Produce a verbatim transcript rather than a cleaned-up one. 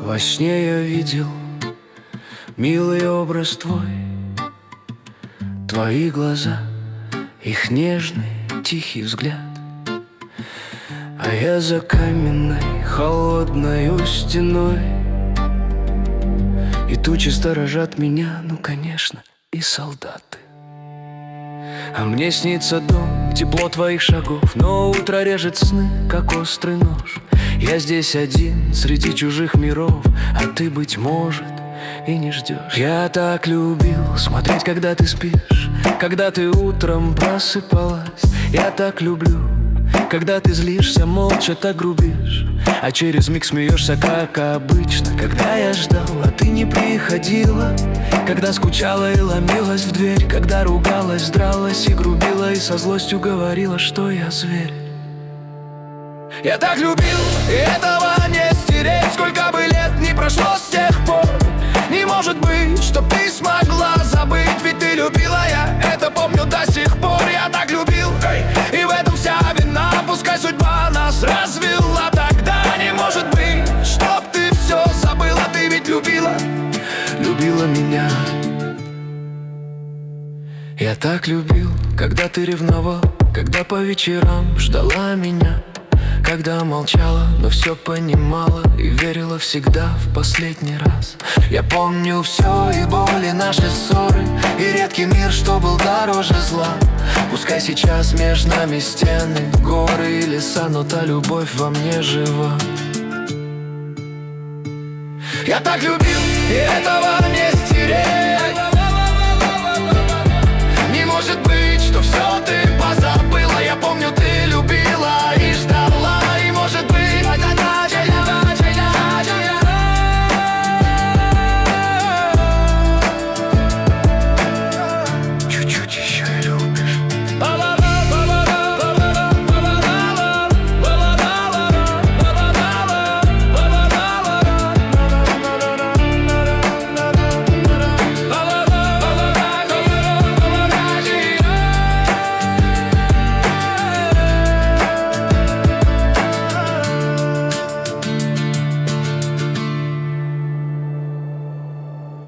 Во сне я видел милый образ твой, твои глаза, их нежный тихий взгляд. А я за каменной холодною стеной, и тучи сторожат меня, ну конечно, и солдаты. А мне снится дом, тепло твоих шагов, но утро режет сны, как острый нож. Я здесь один, среди чужих миров, а ты, быть может, и не ждешь. Я так любил смотреть, когда ты спишь, когда ты утром просыпалась. Я так люблю, когда ты злишься, молча так грубишь, а через миг смеешься, как обычно. Когда я ждал, а ты не приходила, когда скучала и ломилась в дверь, когда ругалась, дралась и грубила, и со злостью говорила, что я зверь. Я так любил, и этого не стереть, сколько бы лет ни прошло с тех пор. Не может быть, чтоб ты смогла забыть, ведь ты любила, я это помню до сих пор. Я так любил, и в этом вся вина, пускай судьба нас развела. Тогда не может быть, чтоб ты все забыла, ты ведь любила, любила меня. Я так любил, когда ты ревновал, когда по вечерам ждала меня, когда молчала, но все понимала и верила всегда в последний раз. Я помню все, и боли, наши ссоры, и редкий мир, что был дороже зла. Пускай сейчас между нами стены, горы и леса, но та любовь во мне жива. Я так любил, и этого не стереть,